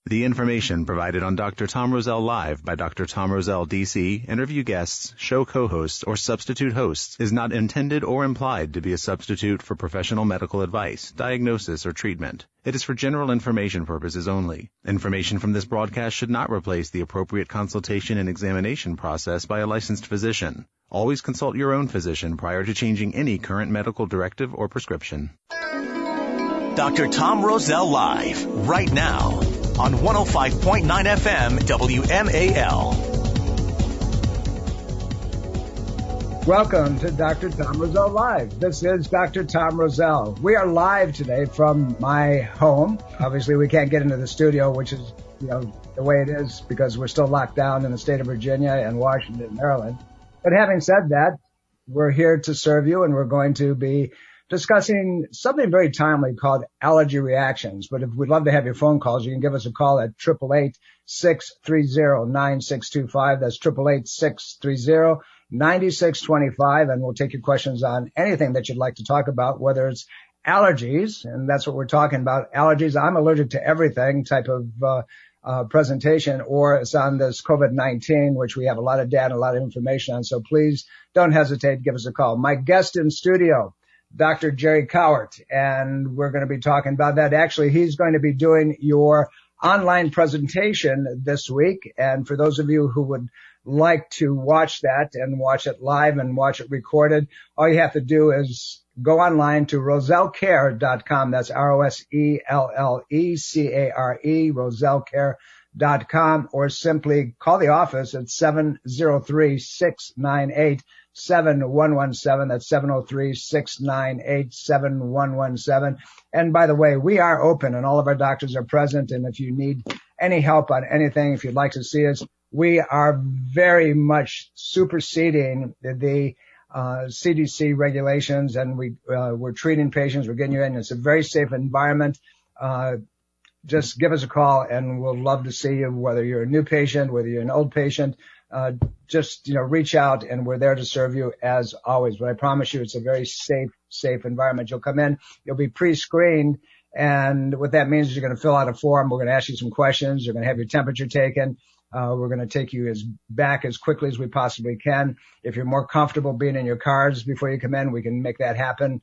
The information provided on Dr. Tom Rosell Live by Dr. Tom Rosell, D.C., interview guests, show co-hosts, or substitute hosts is not intended or implied to be a substitute for professional medical advice, diagnosis, or treatment. It is for general information purposes only. Information from this broadcast should not replace the appropriate consultation and examination process by a licensed physician. Always consult your own physician prior to changing any current medical directive or prescription. Dr. Tom Rosell Live, right now, on 105.9 FM WMAL. Welcome to Dr. Tom Rosell Live. This is Dr. Tom Rosell. We are live today from my home. Obviously, we can't get into the studio, which is, the way it is because we're still locked down in the state of Virginia and Washington, Maryland. But having said that, we're here to serve you, and we're going to be discussing something very timely called allergy reactions. But if we'd love to have your phone calls, you can give us a call at 888-630-9625. That's 888-630-9625. And we'll take your questions on anything that you'd like to talk about, whether it's allergies, and that's what we're talking about, allergies. I'm allergic to everything type of presentation, or it's on this COVID-19, which we have a lot of data, a lot of information on. So please don't hesitate. Give us a call. My guest in studio, Dr. Jerry Cowart, and we're going to be talking about that. Actually, he's going to be doing your online presentation this week. And for those of you who would like to watch that and watch it live and watch it recorded, all you have to do is go online to rosellcare.com. That's ROSELLECARE, rosellcare.com, or simply call the office at 703-698-7117. That's 703-698-7117. And by the way, we are open and all of our doctors are present. And if you need any help on anything, if you'd like to see us, we are very much superseding the CDC regulations, and we're treating patients. We're getting you in. It's a very safe environment. Just give us a call and we'll love to see you, whether you're a new patient, whether you're an old patient. Just reach out, and we're there to serve you as always. But I promise you, it's a very safe environment. You'll come in, you'll be pre-screened, and what that means is you're going to fill out a form. We're going to ask you some questions. You're going to have your temperature taken. We're going to take you back as quickly as we possibly can. If you're more comfortable being in your cars before you come in, we can make that happen.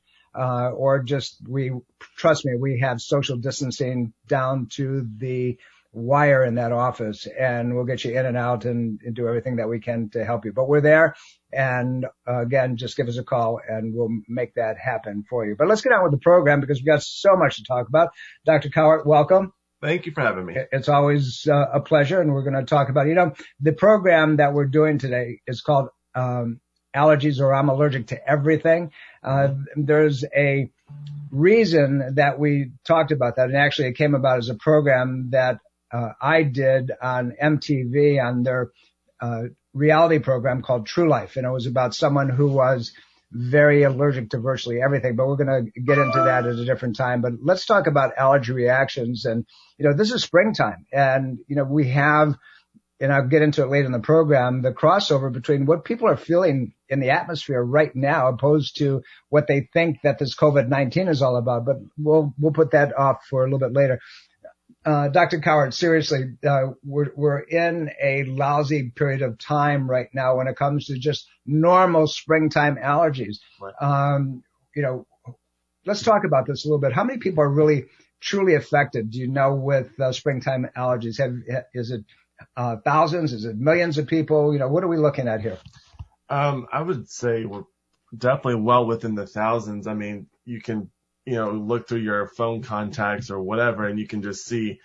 Trust me, we have social distancing down to the wire in that office, and we'll get you in and out and do everything that we can to help you. But we're there, and again, just give us a call and we'll make that happen for you. But let's get on with the program because we've got so much to talk about. Dr. Cowart, welcome. Thank you for having me. It's always a pleasure, and we're going to talk about, the program that we're doing today is called Allergies, or I'm Allergic to Everything. There's a reason that we talked about that, and actually it came about as a program that I did on MTV on their reality program called True Life, and it was about someone who was very allergic to virtually everything, but we're going to get into that at a different time. But let's talk about allergy reactions. And, this is springtime, and, we have, and I'll get into it later in the program, the crossover between what people are feeling in the atmosphere right now opposed to what they think that this COVID-19 is all about. But we'll put that off for a little bit later. Dr. Cowart, seriously, we're in a lousy period of time right now when it comes to just normal springtime allergies. Right. Let's talk about this a little bit. How many people are really truly affected, with springtime allergies? Is it thousands? Is it millions of people? What are we looking at here? I would say we're definitely well within the thousands. I mean, you can look through your phone contacts or whatever, and you can just see,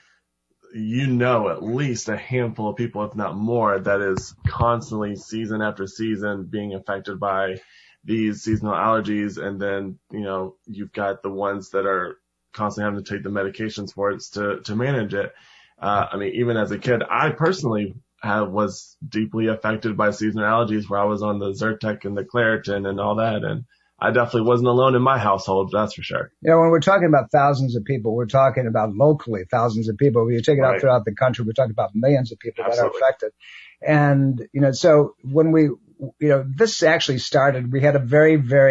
at least a handful of people, if not more, that is constantly season after season being affected by these seasonal allergies. And then, you've got the ones that are constantly having to take the medications for it to manage it. Even as a kid, I personally was deeply affected by seasonal allergies, where I was on the Zyrtec and the Claritin and all that. And I definitely wasn't alone in my household, that's for sure. When we're talking about thousands of people, we're talking about locally thousands of people. When you take it out throughout the country, we're talking about millions of people that are affected. And, so when we, this actually started, we had a very, very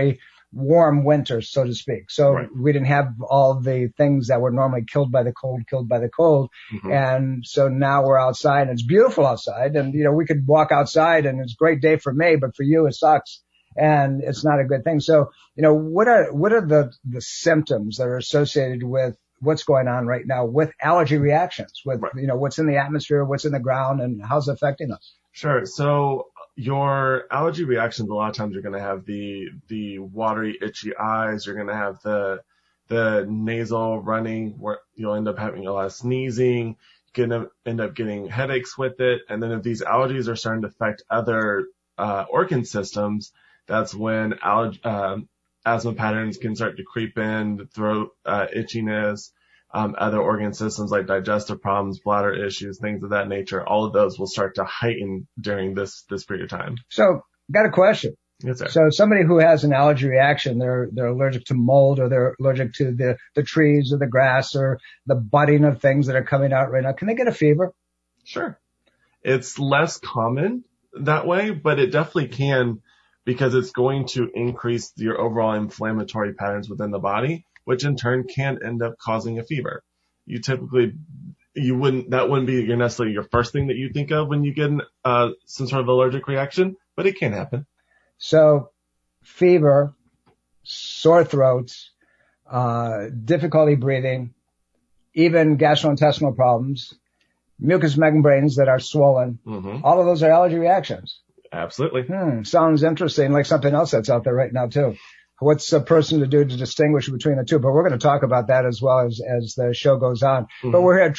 warm winters, so to speak. So Right. we didn't have all the things that were normally killed by the cold. Mm-hmm. And so now we're outside and it's beautiful outside. And, we could walk outside and it's a great day for me, but for you, it sucks. And it's not a good thing. So, what are the symptoms that are associated with what's going on right now with allergy reactions, with, Right. What's in the atmosphere, what's in the ground, and how's it affecting us? Sure. So your allergy reactions, a lot of times you're going to have the watery, itchy eyes. You're going to have the nasal running, where you'll end up having a lot of sneezing. You're going to end up getting headaches with it. And then if these allergies are starting to affect other organ systems, that's when asthma patterns can start to creep in, throat itchiness, other organ systems like digestive problems, bladder issues, things of that nature. All of those will start to heighten during this period of time. So, got a question. Yes, sir. So somebody who has an allergy reaction, they're allergic to mold, or they're allergic to the trees or the grass or the budding of things that are coming out right now. Can they get a fever? Sure. It's less common that way, but it definitely can, because it's going to increase your overall inflammatory patterns within the body, which in turn can end up causing a fever. That wouldn't be necessarily your first thing that you think of when you get some sort of allergic reaction, but it can happen. So fever, sore throats, difficulty breathing, even gastrointestinal problems, mucous membranes that are swollen. Mm-hmm. All of those are allergy reactions. Absolutely. Sounds interesting, like something else that's out there right now too. What's a person to do to distinguish between the two? But we're going to talk about that as well as the show goes on. Mm-hmm. But we're here at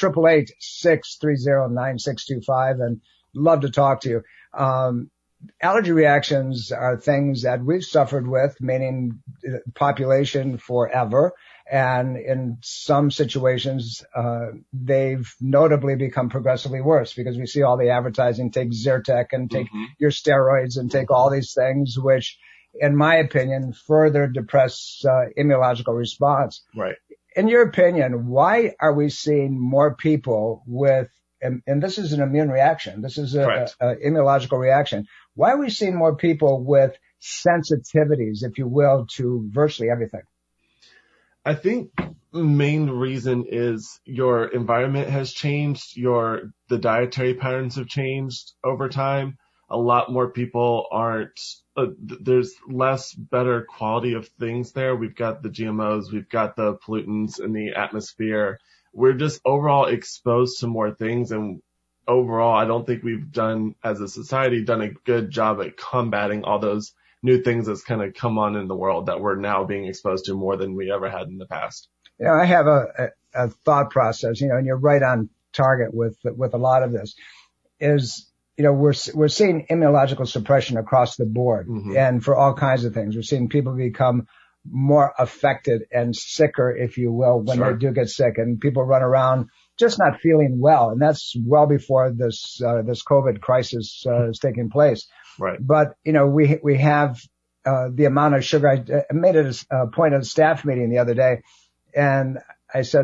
888-630-9625 and love to talk to you. Allergy reactions are things that we've suffered with, meaning population forever. And in some situations, they've notably become progressively worse because we see all the advertising, take Zyrtec and take your steroids and take all these things, which, in my opinion, further depress immunological response. Right. In your opinion, why are we seeing more people with, and this is an immune reaction, this is a immunological reaction, why are we seeing more people with sensitivities, if you will, to virtually everything? I think the main reason is your environment has changed, the dietary patterns have changed over time. A lot more people there's less better quality of things there. We've got the GMOs, we've got the pollutants in the atmosphere. We're just overall exposed to more things, and overall, I don't think we've as a society, done a good job at combating all those new things that's kind of come on in the world that we're now being exposed to more than we ever had in the past. I have a thought process, and you're right on target with a lot of this is, we're seeing immunological suppression across the board and for all kinds of things. We're seeing people become more affected and sicker, if you will, when they do get sick, and people run around just not feeling well. And that's well before this COVID crisis is taking place. Right. But, we have, the amount of sugar. I made it a point at a staff meeting the other day, and I said,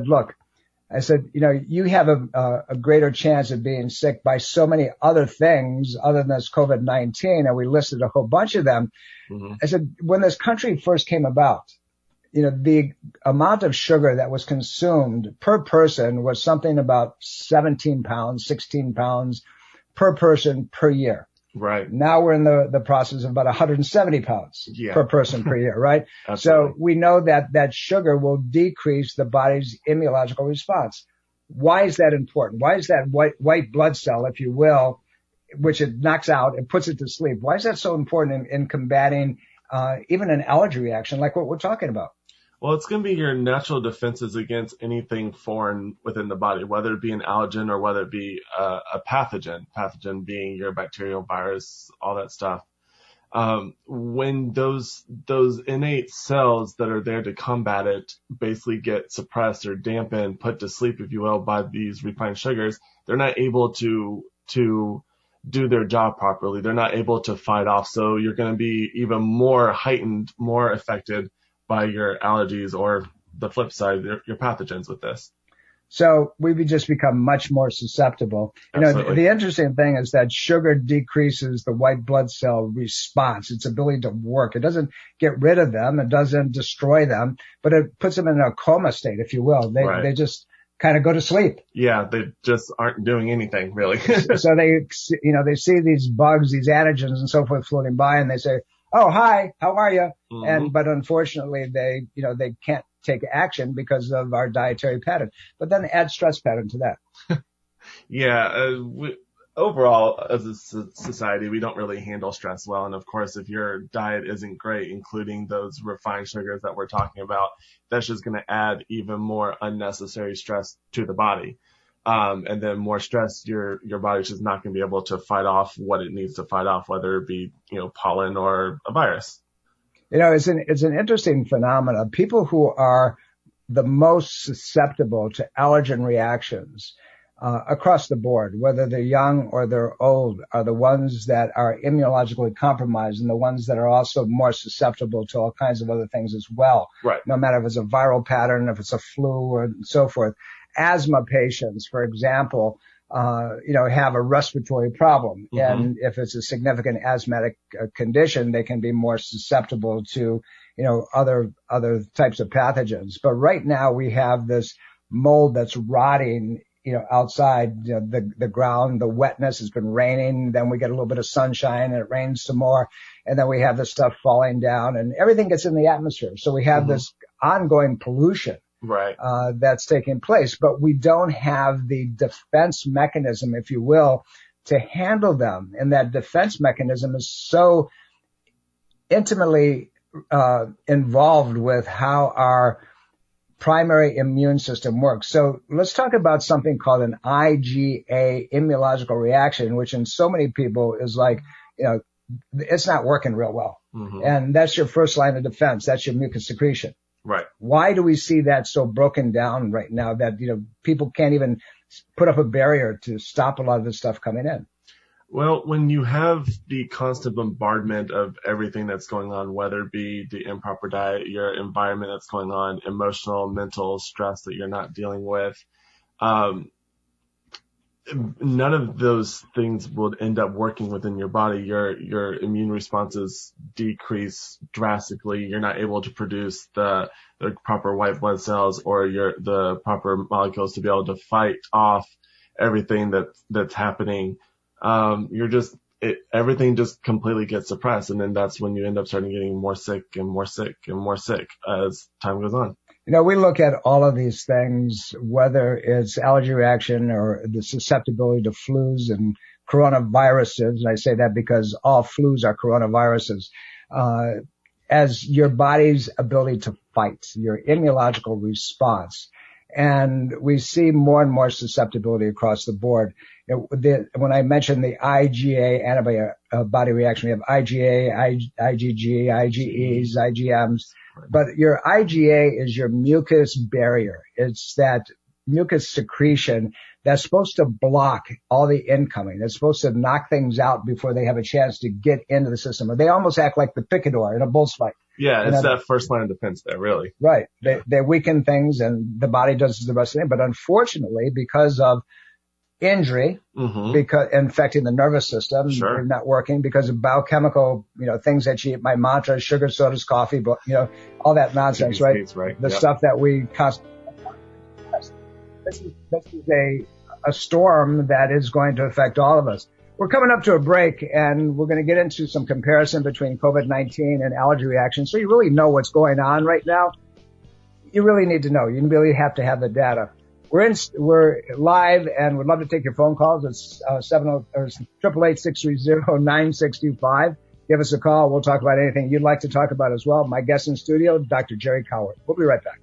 you have a greater chance of being sick by so many other things other than this COVID-19. And we listed a whole bunch of them. I said, when this country first came about, the amount of sugar that was consumed per person was something about 17 pounds, 16 pounds per person per year. Right. Now we're in the process of about 170 pounds per person per year, right? Absolutely. So we know that sugar will decrease the body's immunological response. Why is that important? Why is that white blood cell, if you will, which it knocks out and puts it to sleep, why is that so important in combating even an allergy reaction like what we're talking about? Well, it's going to be your natural defenses against anything foreign within the body, whether it be an allergen or whether it be a pathogen being your bacterial, virus, all that stuff. When those innate cells that are there to combat it basically get suppressed or dampened, put to sleep, if you will, by these refined sugars, they're not able to do their job properly. They're not able to fight off. So you're going to be even more heightened, more affected by your allergies, or the flip side, your pathogens with this. So we've just become much more susceptible. You know, the interesting thing is that sugar decreases the white blood cell response, its ability to work. It doesn't get rid of them. It doesn't destroy them, but it puts them in a coma state, if you will. They just kind of go to sleep. Yeah, they just aren't doing anything really. So they see these bugs, these antigens and so forth floating by, and they say, "Oh, hi, how are you?" But unfortunately, they can't take action because of our dietary pattern. But then add stress pattern to that. Yeah, overall, as a society, we don't really handle stress well. And of course, if your diet isn't great, including those refined sugars that we're talking about, that's just going to add even more unnecessary stress to the body. And then more stress, your body's just not going to be able to fight off what it needs to fight off, whether it be, pollen or a virus. You know, it's an interesting phenomenon. People who are the most susceptible to allergen reactions across the board, whether they're young or they're old, are the ones that are immunologically compromised and the ones that are also more susceptible to all kinds of other things as well. Right. No matter if it's a viral pattern, if it's a flu or so forth. Asthma patients, for example, have a respiratory problem. And if it's a significant asthmatic condition, they can be more susceptible to, other types of pathogens. But right now we have this mold that's rotting, outside the ground. The wetness has been raining. Then we get a little bit of sunshine and it rains some more. And then we have this stuff falling down and everything gets in the atmosphere. So we have this ongoing pollution. Right. That's taking place, but we don't have the defense mechanism, if you will, to handle them. And that defense mechanism is so intimately involved with how our primary immune system works. So let's talk about something called an IgA immunological reaction, which in so many people is like, it's not working real well. And that's your first line of defense. That's your mucus secretion. Right. Why do we see that so broken down right now that, people can't even put up a barrier to stop a lot of this stuff coming in? Well, when you have the constant bombardment of everything that's going on, whether it be the improper diet, your environment that's going on, emotional, mental stress that you're not dealing with, none of those things will end up working within your body. Your immune responses decrease drastically. You're not able to produce the proper white blood cells or the proper molecules to be able to fight off everything that's happening. Everything just completely gets suppressed. And then that's when you end up starting getting more sick and more sick and more sick as time goes on. We look at all of these things, whether it's allergy reaction or the susceptibility to flus and coronaviruses. And I say that because all flus are coronaviruses, as your body's ability to fight, your immunological response. And we see more and more susceptibility across the board. When I mentioned the IgA antibody reaction, we have IgA, IgG, IgEs, IgMs. But your IgA is your mucus barrier. It's that mucus secretion that's supposed to block all the incoming. It's supposed to knock things out before they have a chance to get into the system. Or they almost act like the picador in a bullfight. Yeah, it's that first line of defense there, really. Right. They weaken things and the body does the rest of it. But unfortunately, because of injury, because infecting the nervous system, not working because of biochemical, things that you eat, my mantra, sugar, sodas, coffee, but, all that nonsense, right? The stuff that we constantly. This is a storm that is going to affect all of us. We're coming up to a break and we're going to get into some comparison between COVID-19 and allergy reactions. So you really know what's going on right now. You really need to know. You really have to have the data. We're live and would love to take your phone calls. It's 888-630-9625. Give us a call. We'll talk about anything you'd like to talk about as well. My guest in studio, Dr. Jerry Cowart. We'll be right back.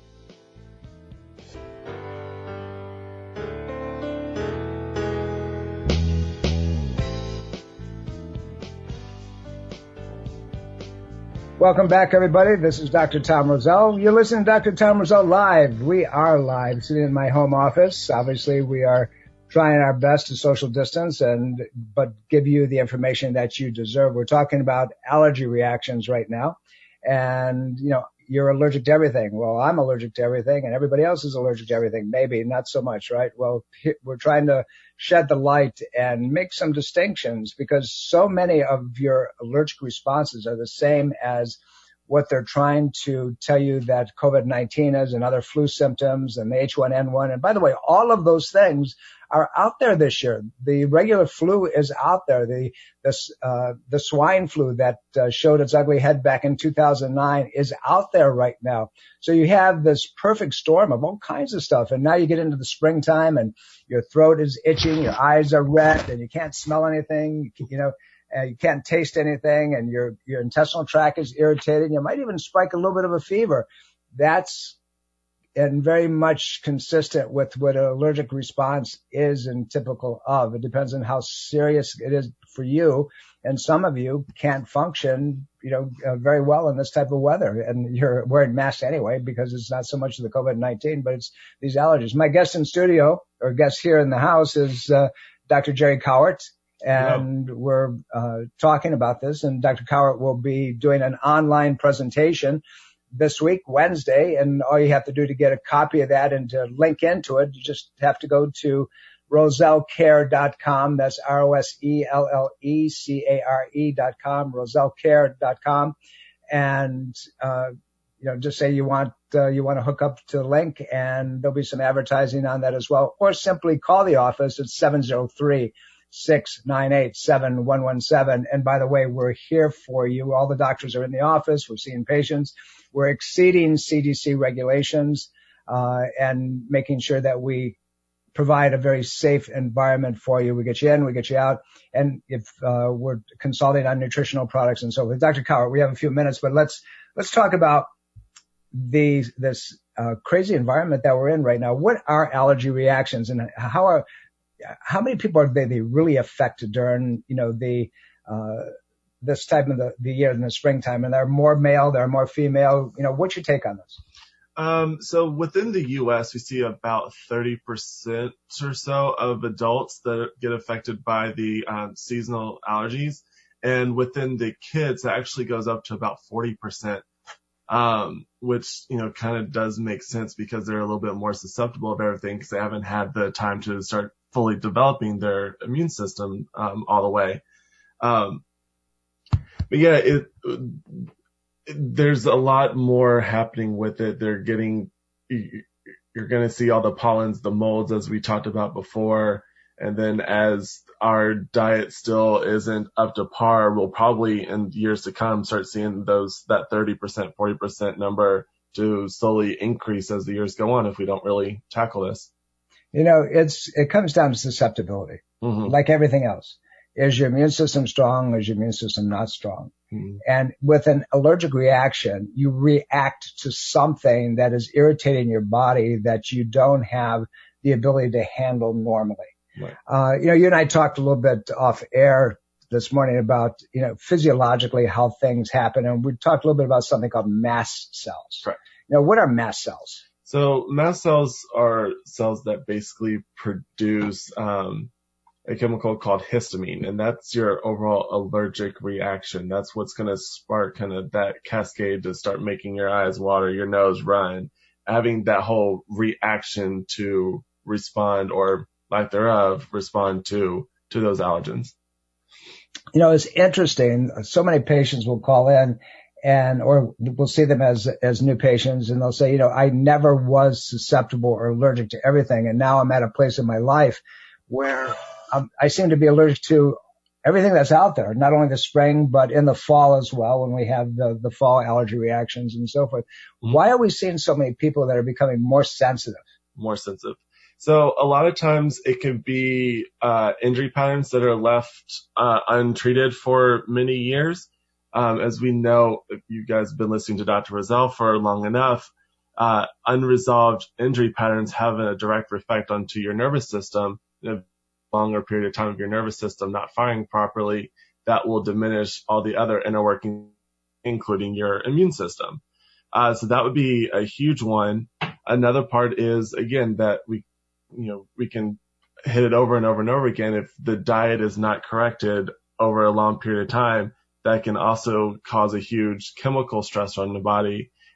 Welcome back, everybody. This is Dr. Tom Rosell. You're listening to Dr. Tom Rosell Live. We are live, sitting in my home office. Obviously, we are trying our best to social distance but give you the information that you deserve. We're talking about allergy reactions right now. And, you're allergic to everything. Well, I'm allergic to everything and everybody else is allergic to everything. Maybe not so much, right? Well, we're trying to shed the light and make some distinctions because so many of your allergic responses are the same as what they're trying to tell you that COVID-19 is and other flu symptoms and the H1N1. And by the way, all of those things are out there this year. The regular flu is out there. The swine flu that showed its ugly head back in 2009 is out there right now. So you have this perfect storm of all kinds of stuff. And now you get into the springtime and your throat is itching, your eyes are red, and you can't smell anything, you can't taste anything, and your intestinal tract is irritated. You might even spike a little bit of a fever. That's and very much consistent with what an allergic response is and typical of. It depends on how serious it is for you. And some of you can't function, very well in this type of weather. And you're wearing masks anyway because it's not so much of the COVID-19, but it's these allergies. My guest in studio, or guest here in the house, is Dr. Jerry Cowart. And we're talking about this. And Dr. Cowart will be doing an online presentation this week, Wednesday, and all you have to do to get a copy of that and to link into it, you just have to go to rosellcare.com. That's ROSELLECARE.com, rosellcare.com. And, just say you want to hook up to the link, and there'll be some advertising on that as well. Or simply call the office at 703-698-7117. And by the way, we're here for you. All the doctors are in the office. We're seeing patients. We're exceeding CDC regulations and making sure that we provide a very safe environment for you. We get you in, we get you out. And if we're consulting on nutritional products and so forth. Dr. Cowart, we have a few minutes, but let's talk about this crazy environment that we're in right now. What are allergy reactions, and how many people are they really affect during this time of the year in the springtime? And there are more male, there are more female. What's your take on this? So within the U.S., we see about 30% or so of adults that get affected by the seasonal allergies. And within the kids, it actually goes up to about 40%, which, kind of does make sense because they're a little bit more susceptible of everything because they haven't had the time to start fully developing their immune system all the way. But yeah, there's a lot more happening with it. You're going to see all the pollens, the molds, as we talked about before. And then as our diet still isn't up to par, we'll probably in years to come start seeing that 30%, 40% number to slowly increase as the years go on if we don't really tackle this. It comes down to susceptibility, like everything else. Is your immune system strong? Is your immune system not strong? Mm-hmm. And with an allergic reaction, you react to something that is irritating your body that you don't have the ability to handle normally. Right. You and I talked a little bit off air this morning about, physiologically how things happen. And we talked a little bit about something called mast cells. Right. What are mast cells? So mast cells are cells that basically produce a chemical called histamine, and that's your overall allergic reaction. That's what's going to spark kind of that cascade to start making your eyes water, your nose run, having that whole reaction to respond or lack thereof respond to those allergens. It's interesting. So many patients will call in or we'll see them as new patients, and they'll say, I never was susceptible or allergic to everything. And now I'm at a place in my life where I seem to be allergic to everything that's out there, not only the spring, but in the fall as well, when we have the fall allergy reactions and so forth. Mm-hmm. Why are we seeing so many people that are becoming more sensitive? More sensitive. So a lot of times it could be injury patterns that are left untreated for many years. As we know, if you guys have been listening to Dr. Rosell for long enough, unresolved injury patterns have a direct effect onto your nervous system. Longer period of time of your nervous system not firing properly, that will diminish all the other inner workings, including your immune system. So that would be a huge one. Another part is, again, that we can hit it over and over and over again. If the diet is not corrected over a long period of time, that can also cause a huge chemical stressor on the body.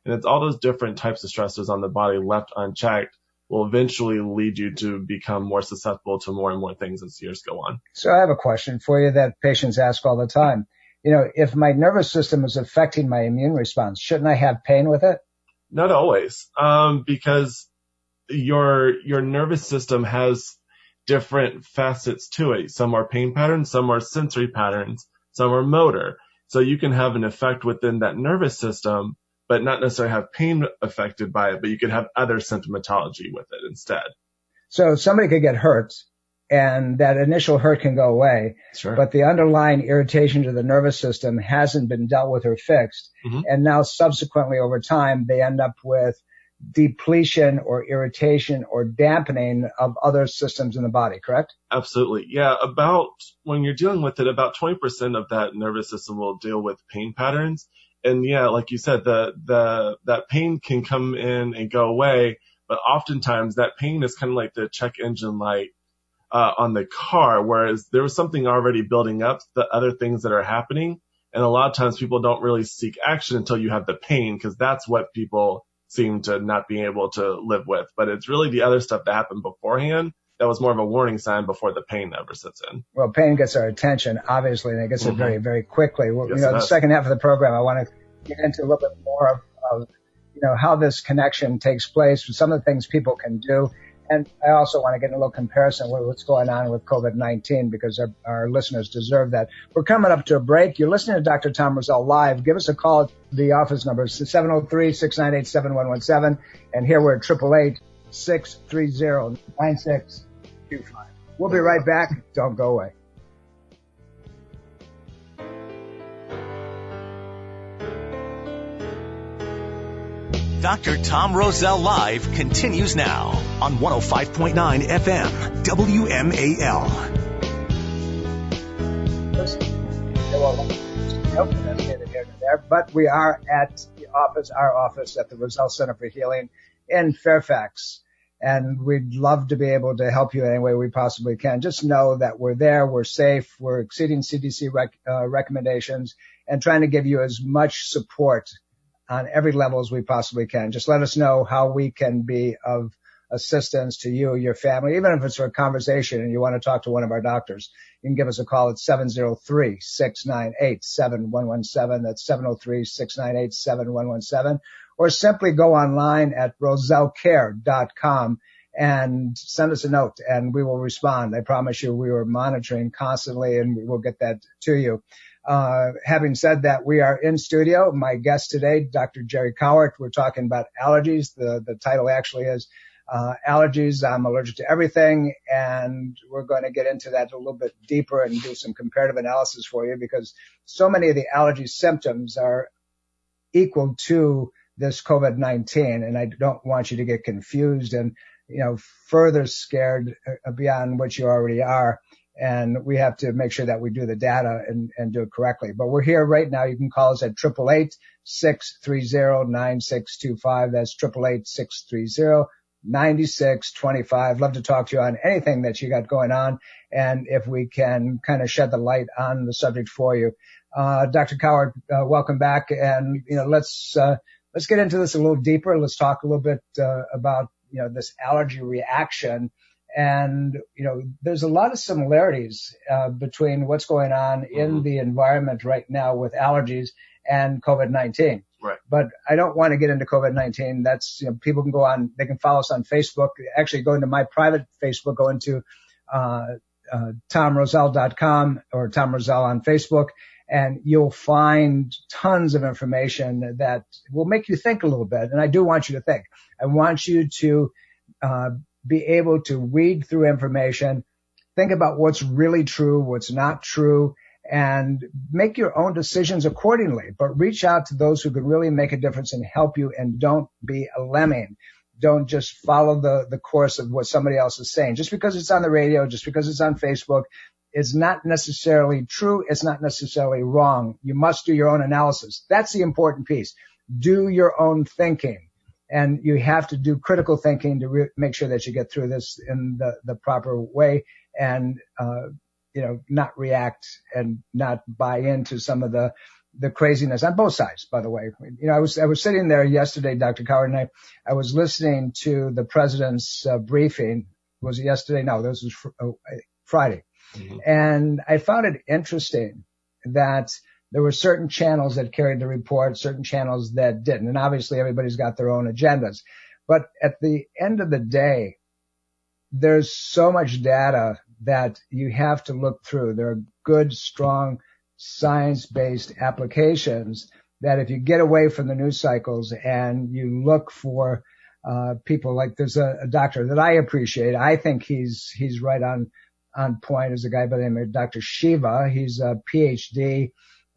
And it's all those different types of stressors on the body left unchecked will eventually lead you to become more susceptible to more and more things as years go on. So I have a question for you that patients ask all the time. If my nervous system is affecting my immune response, shouldn't I have pain with it? Not always, because your nervous system has different facets to it. Some are pain patterns, some are sensory patterns, some are motor. So you can have an effect within that nervous system, but not necessarily have pain affected by it, but you could have other symptomatology with it instead. So somebody could get hurt, and that initial hurt can go away, Sure. But the underlying irritation to the nervous system hasn't been dealt with or fixed. Mm-hmm. And now subsequently over time, they end up with depletion or irritation or dampening of other systems in the body, correct? Absolutely. Yeah. When you're dealing with it, about 20% of that nervous system will deal with pain patterns. And yeah, like you said, that pain can come in and go away, but oftentimes that pain is kind of like the check engine light on the car, whereas there was something already building up, the other things that are happening. And a lot of times people don't really seek action until you have the pain, because that's what people seem to not be able to live with. But it's really the other stuff that happened beforehand that was more of a warning sign before the pain ever sets in. Well, pain gets our attention, obviously, and it gets it very, very quickly. Well, Yes, the second half of the program, I want to get into a little bit more of how this connection takes place, some of the things people can do. And I also want to get a little comparison with what's going on with COVID-19, because our listeners deserve that. We're coming up to a break. You're listening to Dr. Tom Rosell Live. Give us a call. The office number is 703-698-7117. And here we're at 888-630-9625. We'll be right back. Don't go away. Dr. Tom Rosell Live continues now on 105.9 FM WMAL. But we are at our office at the Rosell Center for Healing in Fairfax. And we'd love to be able to help you in any way we possibly can. Just know that we're there, we're safe, we're exceeding CDC recommendations, and trying to give you as much support on every level as we possibly can. Just let us know how we can be of assistance to you, your family, even if it's for a conversation and you want to talk to one of our doctors. You can give us a call at 703-698-7117. That's 703-698-7117. Or simply go online at rosellcare.com and send us a note, and we will respond. I promise you we are monitoring constantly, and we will get that to you. Having said that, we are in studio. My guest today, Dr. Jerry Cowart. We're talking about allergies. The title actually is Allergies. I'm Allergic to Everything. And we're going to get into that a little bit deeper and do some comparative analysis for you, because so many of the allergy symptoms are equal to this COVID-19. And I don't want you to get confused and, further scared beyond what you already are. And we have to make sure that we do the data and do it correctly. But we're here right now. You can call us at 888-630-9625. That's 888-630-9625. Love to talk to you on anything that you got going on, and if we can kind of shed the light on the subject for you. Dr. Cowart, welcome back. And, let's get into this a little deeper. Let's talk a little bit about, this allergy reaction. And, there's a lot of similarities between what's going on in the environment right now with allergies and COVID-19. Right. But I don't want to get into COVID-19. That's, people can go on, they can follow us on Facebook. Actually, go into my private Facebook, go into tomrosell.com or Tom Rosell on Facebook, and you'll find tons of information that will make you think a little bit. And I do want you to think. I want you to be able to read through information, think about what's really true, what's not true, and make your own decisions accordingly. But reach out to those who can really make a difference and help you, and don't be a lemming. Don't just follow the course of what somebody else is saying. Just because it's on the radio, just because it's on Facebook, is not necessarily true. It's not necessarily wrong. You must do your own analysis. That's the important piece. Do your own thinking. And you have to do critical thinking to make sure that you get through this in the proper way, and, not react and not buy into some of the the craziness on both sides, by the way. You know, I was sitting there yesterday, Dr. Coward, and I was listening to the president's briefing. Was it yesterday? No, this was Friday. Mm-hmm. And I found it interesting that there were certain channels that carried the report, certain channels that didn't. And obviously everybody's got their own agendas. But at the end of the day, there's so much data that you have to look through. There are good, strong, science-based applications that if you get away from the news cycles and you look for people like there's a doctor that I appreciate. I think he's right on point, is a guy by the name of Dr. Shiva. He's a PhD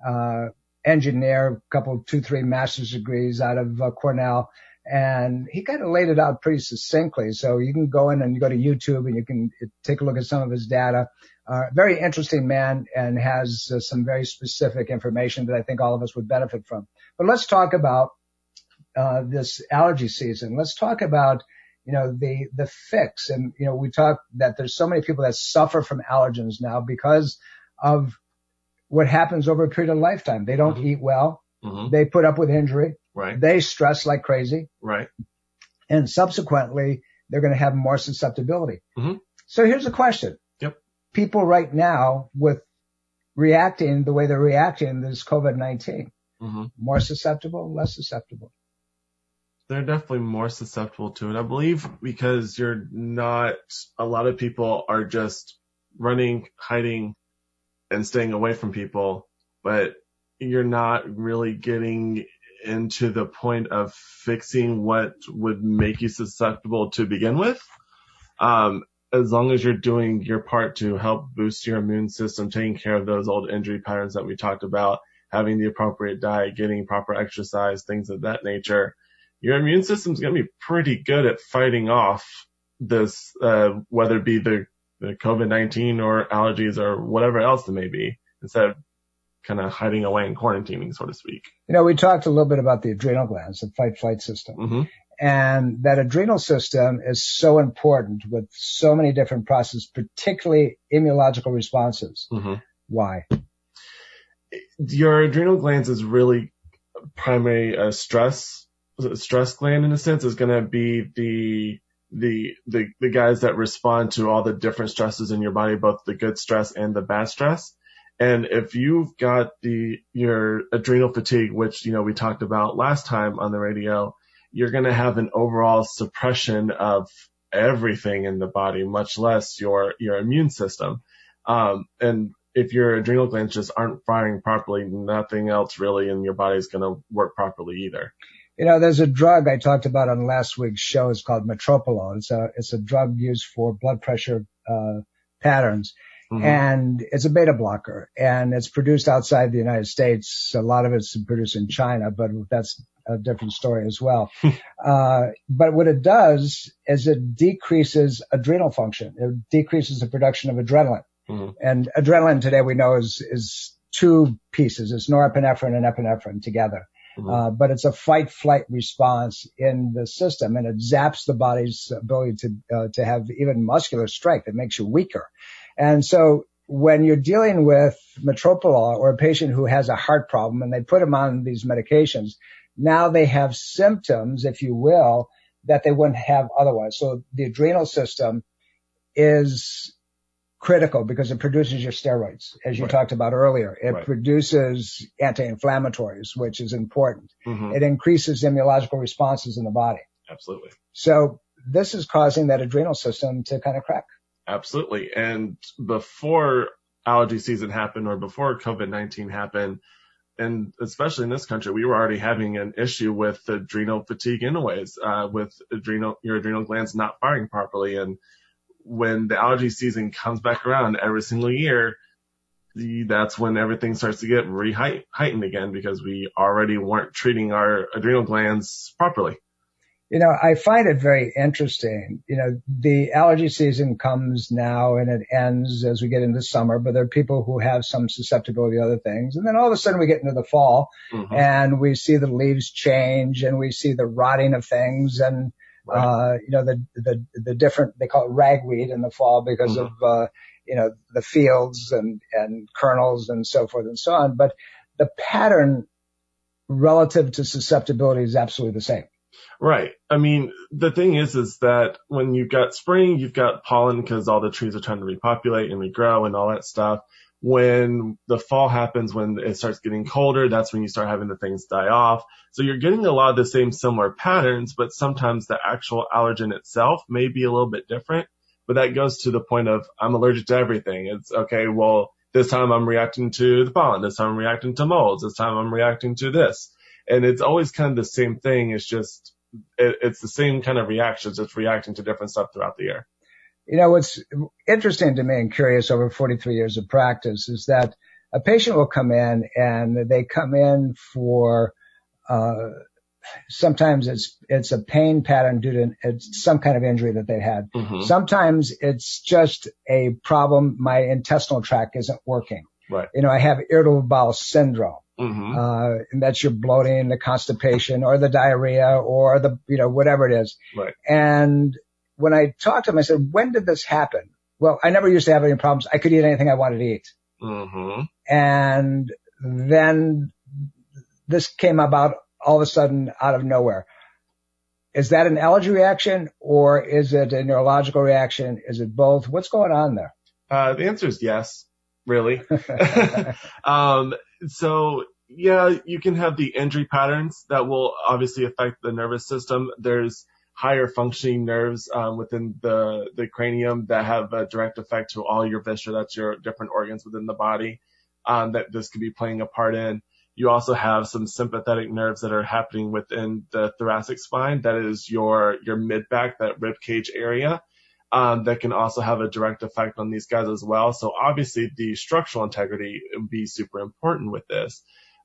engineer, two, three master's degrees out of Cornell. And he kind of laid it out pretty succinctly. So you can go in and you go to YouTube and you can take a look at some of his data. Very interesting man and has some very specific information that I think all of us would benefit from. But let's talk about this allergy season. Let's talk about, you know, the fix. And, you know, we talk that there's so many people that suffer from allergens now because of what happens over a period of lifetime. They don't eat well. Mm-hmm. They put up with injury. Right. They stress like crazy. Right. And subsequently, they're going to have more susceptibility. Mm-hmm. So here's a question. Yep. People right now with reacting the way they're reacting to this COVID-19, more susceptible, less susceptible? They're definitely more susceptible to it, I believe, because a lot of people are just running, hiding, and staying away from people, but you're not really getting into the point of fixing what would make you susceptible to begin with. As long as you're doing your part to help boost your immune system, taking care of those old injury patterns that we talked about, having the appropriate diet, getting proper exercise, things of that nature, your immune system's going to be pretty good at fighting off this, whether it be the COVID-19 or allergies or whatever else it may be, instead of kind of hiding away and quarantining, so to speak. You know, we talked a little bit about the adrenal glands, the fight-flight system. Mm-hmm. And that adrenal system is so important with so many different processes, particularly immunological responses. Mm-hmm. Why? Your adrenal glands is really primary stress gland, in a sense, is going to be the guys that respond to all the different stresses in your body, both the good stress and the bad stress. And if you've got your adrenal fatigue, which, you know, we talked about last time on the radio, you're going to have an overall suppression of everything in the body, much less your immune system. And if your adrenal glands just aren't firing properly, nothing else really in your body is going to work properly either. You know, there's a drug I talked about on last week's show. It's called metoprolol. It's a drug used for blood pressure patterns. Mm-hmm. And it's a beta blocker, and it's produced outside the United States. A lot of it's produced in China, but that's a different story as well. But what it does is it decreases adrenal function. It decreases the production of adrenaline. Mm-hmm. And adrenaline today we know is two pieces. It's norepinephrine and epinephrine together. Mm-hmm. But it's a fight-flight response in the system, and it zaps the body's ability to have even muscular strength. It makes you weaker. And so when you're dealing with metoprolol or a patient who has a heart problem and they put them on these medications, now they have symptoms, if you will, that they wouldn't have otherwise. So the adrenal system is critical because it produces your steroids, as you talked about earlier. It produces anti-inflammatories, which is important. Mm-hmm. It increases immunological responses in the body. Absolutely. So this is causing that adrenal system to kind of crack. Absolutely. And before allergy season happened or before COVID-19 happened, and especially in this country, we were already having an issue with adrenal fatigue anyways, with your adrenal glands not firing properly. And when the allergy season comes back around every single year, that's when everything starts to get heightened again, because we already weren't treating our adrenal glands properly. You know, I find it very interesting. You know, the allergy season comes now and it ends as we get into summer, but there are people who have some susceptibility to other things. And then all of a sudden we get into the fall and we see the leaves change and we see the rotting of things and, you know, the different, they call it ragweed in the fall because of, you know, the fields and kernels and so forth and so on. But the pattern relative to susceptibility is absolutely the same. Right. I mean, the thing is that when you've got spring, you've got pollen because all the trees are trying to repopulate and regrow and all that stuff. When the fall happens, when it starts getting colder, that's when you start having the things die off. So you're getting a lot of the same similar patterns, but sometimes the actual allergen itself may be a little bit different. But that goes to the point of I'm allergic to everything. It's okay, well, this time I'm reacting to the pollen. This time I'm reacting to molds. This time I'm reacting to this. And it's always kind of the same thing. It's just, it's the same kind of reactions. It's reacting to different stuff throughout the year. You know, what's interesting to me and curious over 43 years of practice is that a patient will come in and they come in for, sometimes it's a pain pattern due to some kind of injury that they had. Mm-hmm. Sometimes it's just a problem. My intestinal tract isn't working. Right. You know, I have irritable bowel syndrome. Mm-hmm. And that's your bloating, the constipation, or the diarrhea, or the, you know, whatever it is. Right. And when I talked to him, I said, when did this happen? Well, I never used to have any problems. I could eat anything I wanted to eat. Mm-hmm. And then this came about all of a sudden out of nowhere. Is that an allergy reaction or is it a neurological reaction? Is it both? What's going on there? The answer is yes, really. So yeah, you can have the injury patterns that will obviously affect the nervous system. There's higher functioning nerves within the cranium that have a direct effect to all your viscera, that's your different organs within the body, that this could be playing a part in. You also have some sympathetic nerves that are happening within the thoracic spine. That is your mid-back, that rib cage area, that can also have a direct effect on these guys as well. So obviously the structural integrity would be super important with this.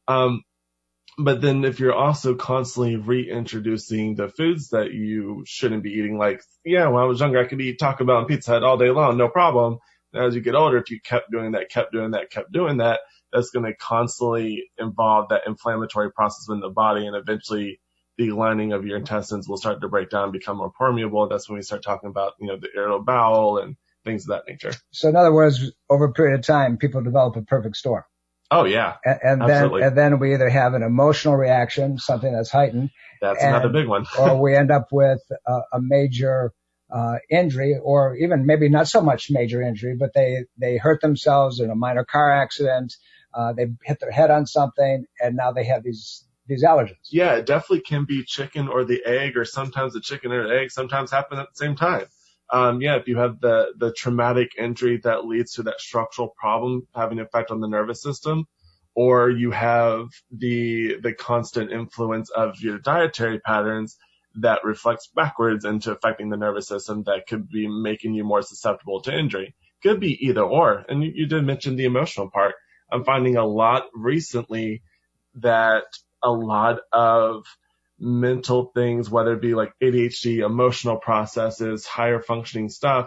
But then if you're also constantly reintroducing the foods that you shouldn't be eating, like, yeah, when I was younger, I could eat Taco Bell and Pizza Hut all day long, no problem. As you get older, if you kept doing that, that's going to constantly involve that inflammatory process in the body, and eventually the lining of your intestines will start to break down, become more permeable. That's when we start talking about, you know, the irritable bowel and things of that nature. So in other words, over a period of time, people develop a perfect storm. Oh yeah. And then we either have an emotional reaction, something that's heightened. That's another big one. Or we end up with a major injury, or even maybe not so much major injury, but they hurt themselves in a minor car accident. They hit their head on something, and now they have these allergens. Yeah, it definitely can be chicken or the egg, or sometimes the chicken or the egg sometimes happen at the same time. Yeah, if you have the traumatic injury that leads to that structural problem having an effect on the nervous system, or you have the constant influence of your dietary patterns that reflects backwards into affecting the nervous system, that could be making you more susceptible to injury. Could be either or. And you did mention the emotional part. I'm finding a lot recently that a lot of mental things, whether it be like ADHD, emotional processes, higher functioning stuff,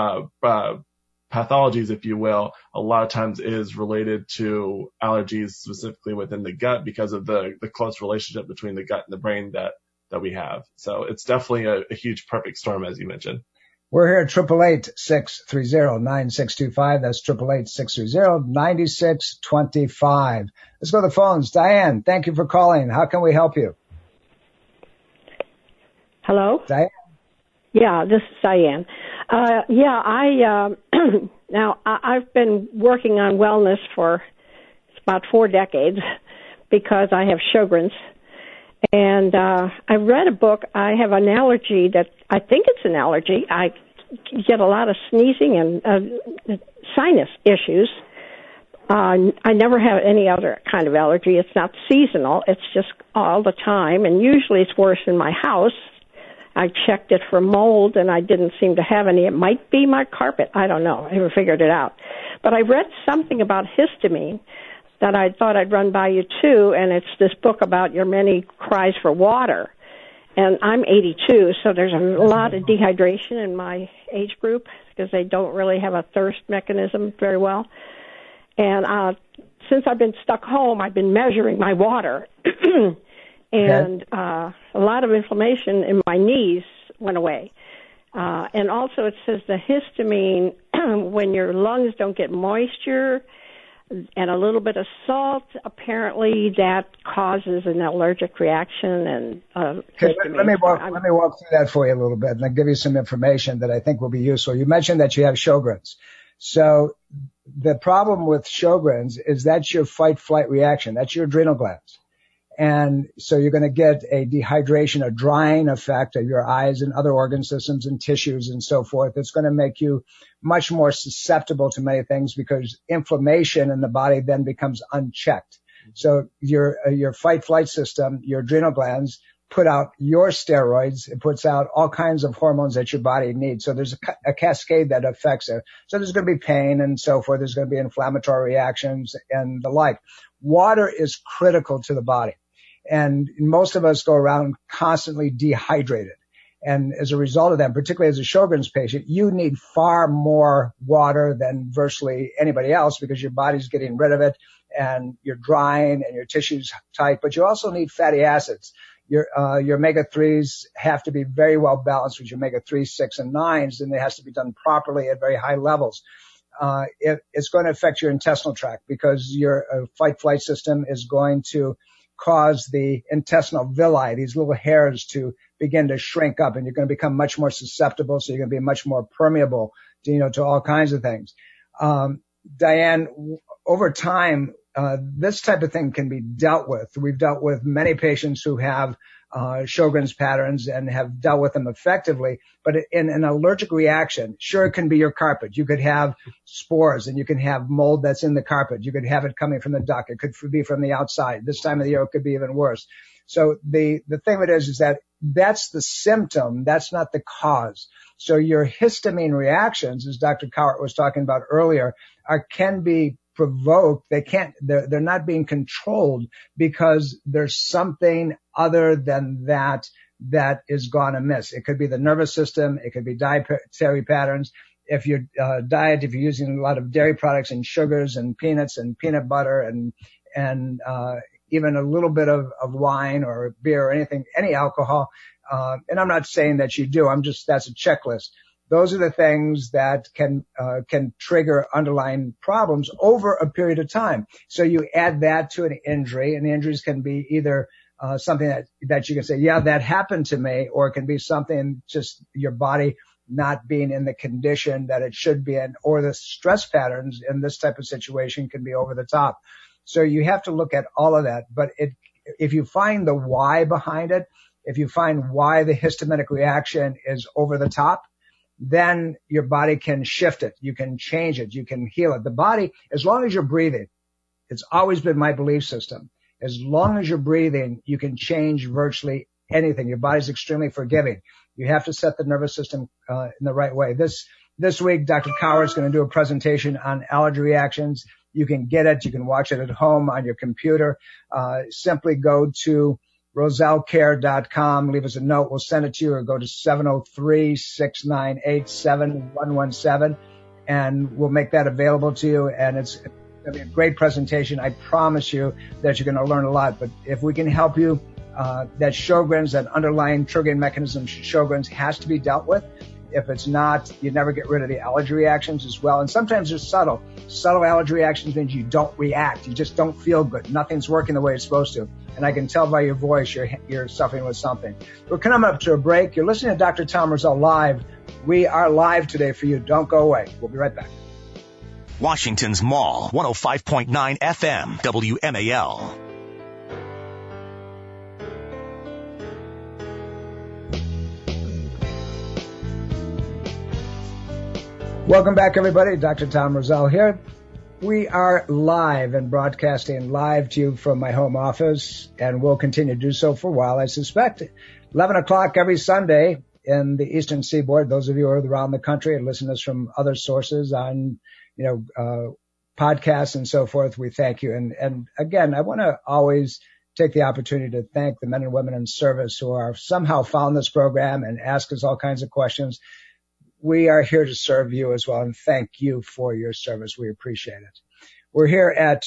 pathologies, if you will, a lot of times is related to allergies specifically within the gut because of the close relationship between the gut and the brain that we have. So it's definitely a huge perfect storm, as you mentioned. We're here at 888-630-9625. That's 888-630-9625. Let's go to the phones. Diane, thank you for calling. How can we help you? Hello? Diane? Yeah, this is Diane. Now I've been working on wellness for about 4 decades because I have Sjogren's. And I read a book. I have an allergy that I think it's an allergy. I get a lot of sneezing and sinus issues. I never have any other kind of allergy. It's not seasonal. It's just all the time. And usually it's worse in my house. I checked it for mold, and I didn't seem to have any. It might be my carpet. I don't know. I never figured it out. But I read something about histamine that I thought I'd run by you too, and it's this book about your many cries for water. And I'm 82, so there's a lot of dehydration in my age group because they don't really have a thirst mechanism very well. And since I've been stuck home, I've been measuring my water. And a lot of inflammation in my knees went away. And also it says the histamine, when your lungs don't get moisture, and a little bit of salt, apparently that causes an allergic reaction and okay, let me walk through that for you a little bit, and I'll give you some information that I think will be useful. You mentioned that you have Sjogren's. So the problem with Sjogren's is that's your fight-flight reaction. That's your adrenal glands. And so you're going to get a dehydration, a drying effect of your eyes and other organ systems and tissues and so forth. It's going to make you much more susceptible to many things because inflammation in the body then becomes unchecked. So your fight-flight system, your adrenal glands, put out your steroids. It puts out all kinds of hormones that your body needs. So there's a cascade that affects it. So there's going to be pain and so forth. There's going to be inflammatory reactions and the like. Water is critical to the body. And most of us go around constantly dehydrated. And as a result of that, particularly as a Sjogren's patient, you need far more water than virtually anybody else because your body's getting rid of it and you're drying and your tissue's tight. But you also need fatty acids. Your omega-3s have to be very well balanced with your omega-3, 6, and 9s, and it has to be done properly at very high levels. It's going to affect your intestinal tract because your fight-flight system is going to cause the intestinal villi, these little hairs, to begin to shrink up, and you're going to become much more susceptible. So you're going to be much more permeable to all kinds of things. Diane, over time, this type of thing can be dealt with. We've dealt with many patients who have Sjogren's patterns and have dealt with them effectively. But in an allergic reaction, sure, it can be your carpet. You could have spores and you can have mold that's in the carpet. You could have it coming from the duct. It could be from the outside. This time of the year, it could be even worse. So the thing of it is that that's the symptom. That's not the cause. So your histamine reactions, as Dr. Cowart was talking about earlier, can be provoked. They're not being controlled because there's something other than that is gone amiss. It could be the nervous system. It could be dietary patterns. If your diet, if you're using a lot of dairy products and sugars and peanuts and peanut butter and even a little bit of wine or beer or anything, any alcohol. And I'm not saying that you do. That's a checklist. Those are the things that can trigger underlying problems over a period of time. So you add that to an injury, and the injuries can be either something that you can say, yeah, that happened to me, or it can be something just your body not being in the condition that it should be in, or the stress patterns in this type of situation can be over the top. So you have to look at all of that. But if you find the why behind it, if you find why the histaminic reaction is over the top, then your body can shift it. You can change it. You can heal it. The body, as long as you're breathing, it's always been my belief system. As long as you're breathing, you can change virtually anything. Your body's extremely forgiving. You have to set the nervous system in the right way. This week, Dr. Cowart is going to do a presentation on allergy reactions. You can get it. You can watch it at home on your computer. Simply go to RoselleCare.com. Leave us a note. We'll send it to you, or go to 703-698-7117, and we'll make that available to you. And it's going to be a great presentation. I promise you that you're going to learn a lot. But if we can help you, that Sjogren's, that underlying triggering mechanism Sjogren's has to be dealt with. If it's not, you never get rid of the allergy reactions as well. And sometimes they're subtle. Subtle allergy reactions means you don't react. You just don't feel good. Nothing's working the way it's supposed to. And I can tell by your voice you're suffering with something. We're coming up to a break. You're listening to Dr. Tom Rosell Live. We are live today for you. Don't go away. We'll be right back. Washington's Mall, 105.9 FM, WMAL. Welcome back, everybody. Dr. Tom Rosell here. We are live and broadcasting live to you from my home office, and we'll continue to do so for a while, I suspect. 11 o'clock every Sunday in the Eastern Seaboard. Those of you who are around the country and listen to us from other sources on, podcasts and so forth, we thank you. And again, I want to always take the opportunity to thank the men and women in service who are somehow found this program and ask us all kinds of questions. We are here to serve you as well, and thank you for your service. We appreciate it. We're here at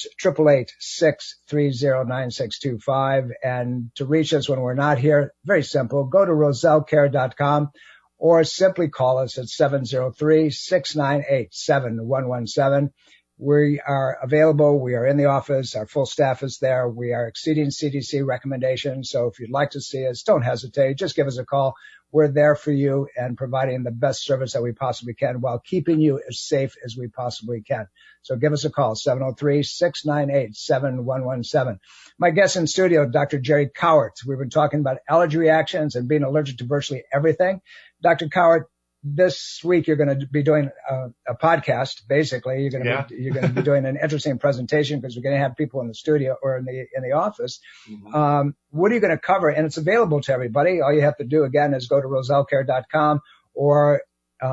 888-630-9625, and to reach us when we're not here, very simple. Go to RoselleCare.com or simply call us at 703-698-7117. We are available. We are in the office. Our full staff is there. We are exceeding CDC recommendations. So if you'd like to see us, don't hesitate. Just give us a call. We're there for you and providing the best service that we possibly can while keeping you as safe as we possibly can. So give us a call, 703-698-7117. My guest in studio, Dr. Jerry Cowart. We've been talking about allergy reactions and being allergic to virtually everything. Dr. Cowart, this week you're going to be doing a podcast. Basically, you're going to be doing an interesting presentation because we're going to have people in the studio or in the office. Mm-hmm. What are you going to cover? And it's available to everybody. All you have to do again is go to rosellecare.com or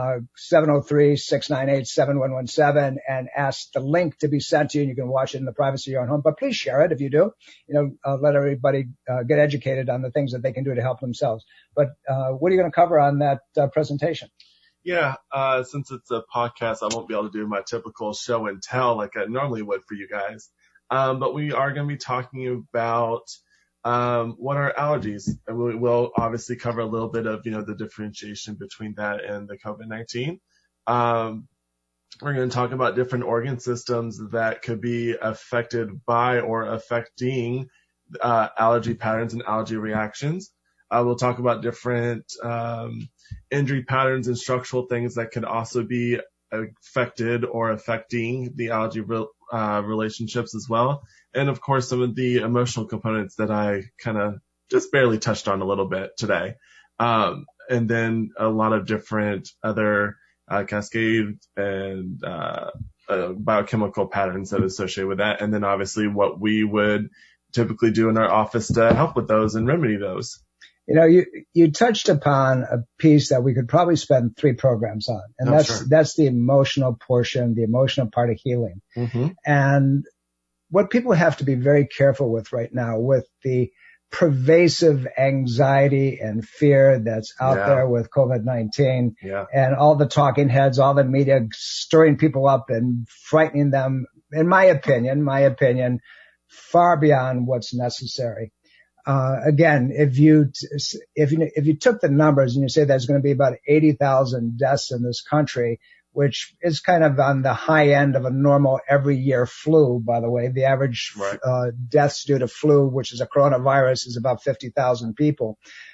703-698-7117 and ask the link to be sent to you, and you can watch it in the privacy of your own home. But please share it if you do. Let everybody get educated on the things that they can do to help themselves. But what are you going to cover on that presentation? Yeah, since it's a podcast, I won't be able to do my typical show and tell like I normally would for you guys. But we are going to be talking about what are allergies? And we'll obviously cover a little bit of, the differentiation between that and the COVID-19. We're going to talk about different organ systems that could be affected by or affecting allergy patterns and allergy reactions. We'll talk about different injury patterns and structural things that could also be affected or affecting the allergy relationships as well. And of course, some of the emotional components that I kind of just barely touched on a little bit today. And then a lot of different other cascade and biochemical patterns that are associated with that. And then obviously what we would typically do in our office to help with those and remedy those. You touched upon a piece that we could probably spend 3 programs on, and that's the emotional portion, the emotional part of healing. Mm-hmm. And what people have to be very careful with right now with the pervasive anxiety and fear that's out there with COVID-19 and all the talking heads, all the media stirring people up and frightening them, in my opinion, far beyond what's necessary. Again, if you took the numbers and you say there's going to be about 80,000 deaths in this country, which is kind of on the high end of a normal every year flu, by the way, the average deaths due to flu, which is a coronavirus, is about 50,000 people.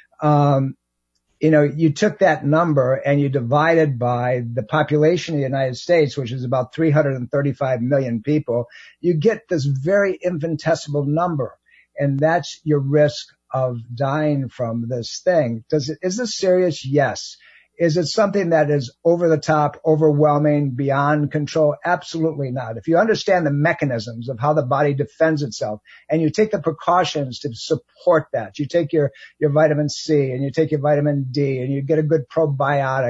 You took that number and you divided by the population of the United States, which is about 335 million people, you get this very infinitesimal number. And that's your risk of dying from this thing. Is this serious? Yes. Is it something that is over the top, overwhelming, beyond control? Absolutely not. If you understand the mechanisms of how the body defends itself and you take the precautions to support that, you take your vitamin C and you take your vitamin D and you get a good probiotic,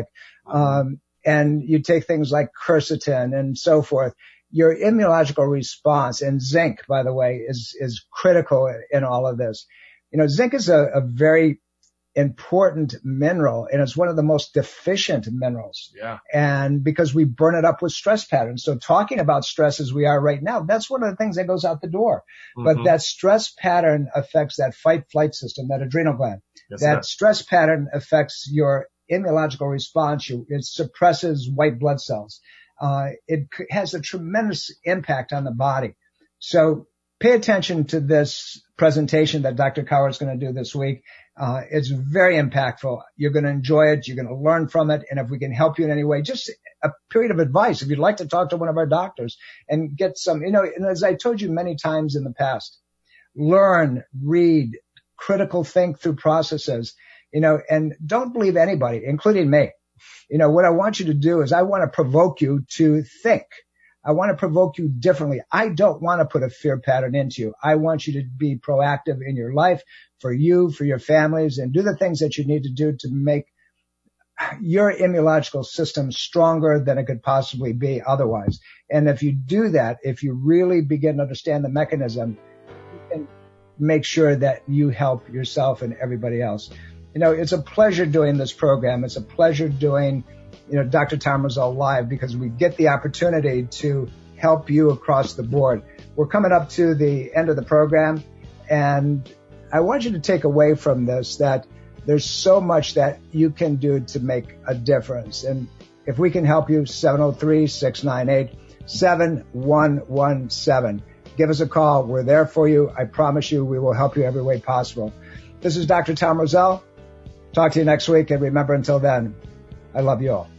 and you take things like quercetin and so forth, your immunological response, and zinc, by the way, is critical in all of this. Zinc is a very important mineral, and it's one of the most deficient minerals. Yeah. And because we burn it up with stress patterns. So talking about stress as we are right now, that's one of the things that goes out the door. Mm-hmm. But that stress pattern affects that fight-flight system, that adrenal gland. Yes, that stress pattern affects your immunological response. It suppresses white blood cells. It has a tremendous impact on the body. So pay attention to this presentation that Dr. Cowart is going to do this week. It's very impactful. You're going to enjoy it. You're going to learn from it. And if we can help you in any way, just a period of advice. If you'd like to talk to one of our doctors and get some, and as I told you many times in the past, learn, read, critical think through processes, and don't believe anybody, including me. What I want you to do is I want to provoke you to think. I want to provoke you differently. I don't want to put a fear pattern into you. I want you to be proactive in your life for you, for your families, and do the things that you need to do to make your immunological system stronger than it could possibly be otherwise. And if you do that, if you really begin to understand the mechanism, you can make sure that you help yourself and everybody else. It's a pleasure doing this program. It's a pleasure doing Dr. Tom Rosell Live, because we get the opportunity to help you across the board. We're coming up to the end of the program, and I want you to take away from this that there's so much that you can do to make a difference. And if we can help you, 7117. Give us a call. We're there for you. I promise you we will help you every way possible. This is Dr. Tom Rosell. Talk to you next week. And remember, until then, I love you all.